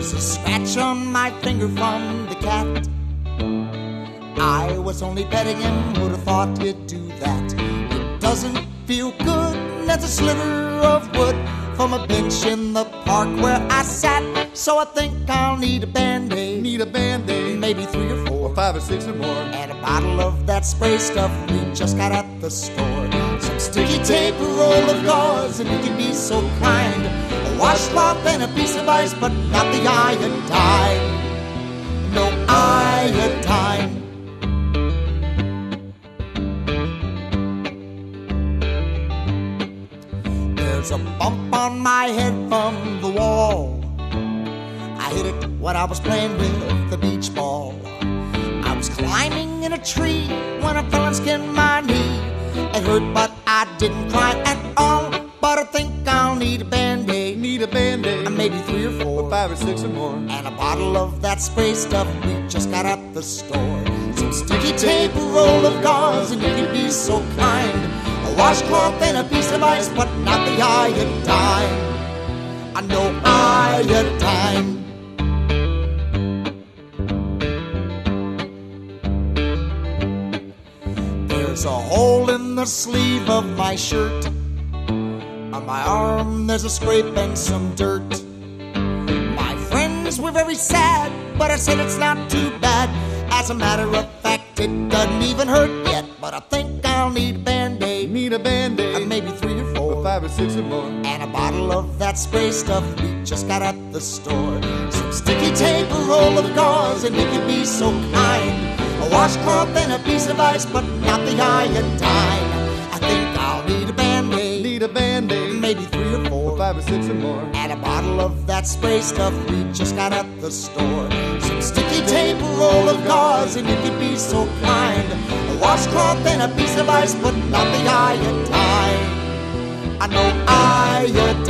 There's a scratch on my finger from the cat. I was only petting him, would have thought he'd do that. It doesn't feel good, and that's a sliver of wood from a bench in the park where I sat. So I think I'll need a Band-Aid. Need a Band-Aid. Maybe 3 or 4, 5 or 6 or more. and a bottle of that spray stuff we just got at the store. Some sticky tape, a roll of gauze, and you can be so kind. A washcloth and a piece of ice, but not the iodine. No iodine. There's a bump on my head from the wall. I hit it when I was playing with the beach ball. I was climbing in a tree when I fell and skinned my knee. It hurt, but I didn't cry at all. But I think I'll need a Band-Aid. Need a Band-Aid. Maybe 3 or 4, 5 or 6 or more. and a bottle of that spray stuff we just got at the store. Some sticky tape, a roll of gauze, and you can be so kind. A washcloth and a piece of ice, but not the iodine. I know iodine. There's a hole in the sleeve of my shirt. On my arm there's a scrape and some dirt. My friends were very sad, but I said it's not too bad. As a matter of fact, it doesn't even hurt yet. But I think I'll need a Band-Aid. Need a Band-Aid. Maybe 3 or 4, 5 or 6 or more. and a bottle of that spray stuff we just got at the store. Some sticky tape, a roll of gauze, and you can be so kind. A washcloth and a piece of ice, but not the iodine. I think I'll need a Band-Aid. Need a Band-Aid. Maybe 3 or 4, 5 or 6 or more. and a bottle of that spray stuff we just got at the store. Some sticky tape, a roll of gauze, and you can be so kind. A washcloth and a piece of ice, but not the iodine. I know iodine.